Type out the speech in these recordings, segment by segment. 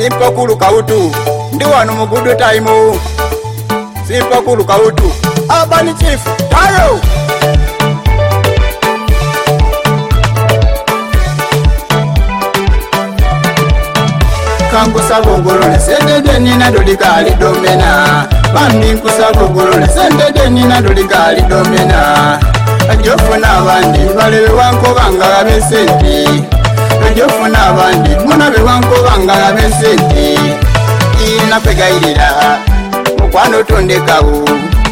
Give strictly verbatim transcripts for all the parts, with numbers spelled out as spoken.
simpo kuluka utu ndi wanu mugudu time simpo kuluka utu Urban Chief tayo kangusa gogolole sendede nina dolikali domena bambi nkusa gogolole sendede nina dolikali domena ajofuna abandi balewe wanko banga besenti ajofuna abandi munabe wanko banga besenti ina pegairira mukwano tondekawo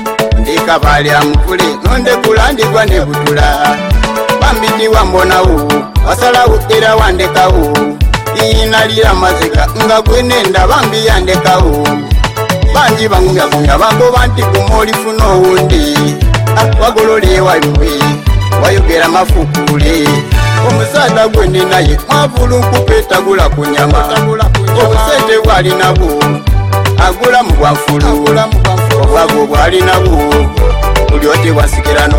ndikabali amukule nonde kulandikwa nebutula bambi ndiwambonawo wasalawo era wandekawo inalira mazika nga kwenenda bambi yandekawo banji bangumya kumya bango banti kumoli funo wundi wagolole wayuwe wayogera mafukule omusada gwende naye mwavulu nkupeta gula kunyama obusente bwali nabwo agula mu bwanfulu obwago bwali nabwo buli oti wasikirano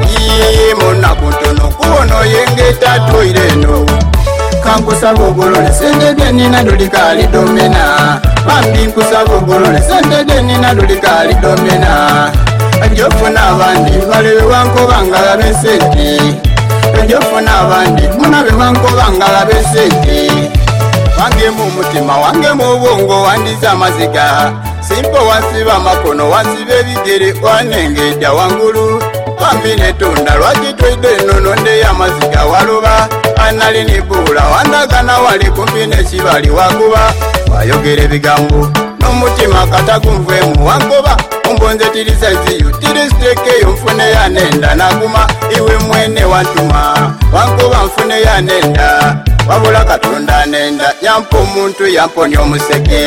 iye munaku ntono kuwono yengeta toireno kankusaba ogolole sendede nina dolikali domena bambi nkusaba ogolole sendede nina dolikali domena ajofuna abandi balewe wanko bangala besenti ajofuna abandi munabe wanko bangala besenti wange mu mutima wange mu bwongo wandiza amaziga simpo wansiba makono wansiba ebigere wanengeja wangulu bambi netunda lwakitwide nono nde amaziga waloba anali nibula wandagana wali kumpi nekibali wakuba wayogera ebigambo n'omutima katagunvemu wangoba ombonze tiri saiziyo tiri sitekeyo nfune yanenda naguma iwe mwene wantuma wangoba nfune yanenda wabula katonda nenda yampa omuntu yamponya omusege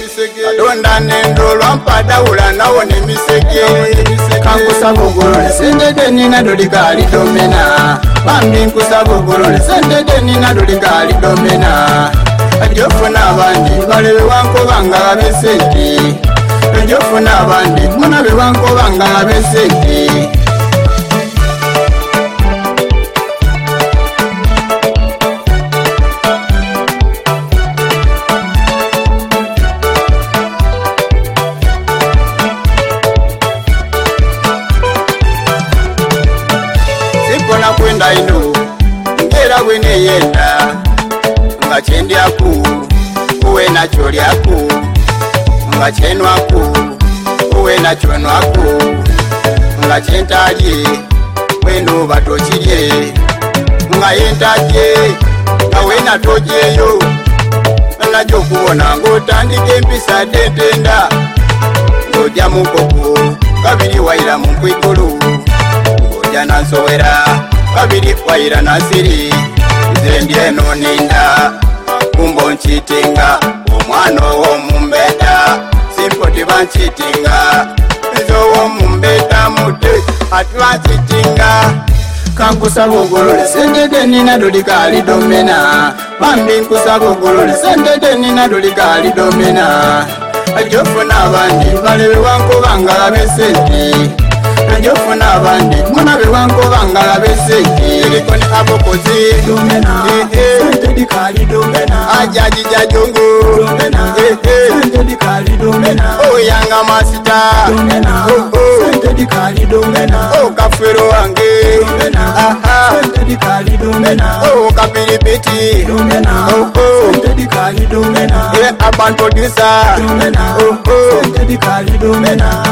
katonda nenda olwampadawula nawona emisege kankusaba ogolole sendede nina dolikali domena bambi nkusaba ogolole sendede nina dolikali domena ajofuna abandi balewe wanko bangala besenti ajofuna abandi munabe wanko bangala besenti simpona kwenda ino ngera wene yenda nga kyendyaku uwe nakyo lyaku nga kyenwaku uwe nakyo nwaku nga kyentalye weno batokirye nga yentalye nga wena tojeyo nakyo kubona ng'otandika empisa dentenda ng'ojja mu nkoko kabiri wayira mu nkwikulu ng'ojja nansowera kabiri wayira nasiri nze ndyeno ninda kumbo nchitinga omwana owomumbeda simpo tibanchitinga nze owomumbeda mute atibanchitinga kankusaba ogolole sendede nina dolikali domena bambi nkusaba ogolole sendede nina dolikali domena ajofuna abandi balewe wanko bangala besenti ajofuna abandi munabe wanko bangala besenti elikoni abokozi domena sendede kali domena ajaji jajongo domena sendede kali domena oyanga masita domena sendede kali domena o kafero wange domena aha sendede kali domena o kapiripiti domena sendede kali domena e abantu disa domena sendede kali domena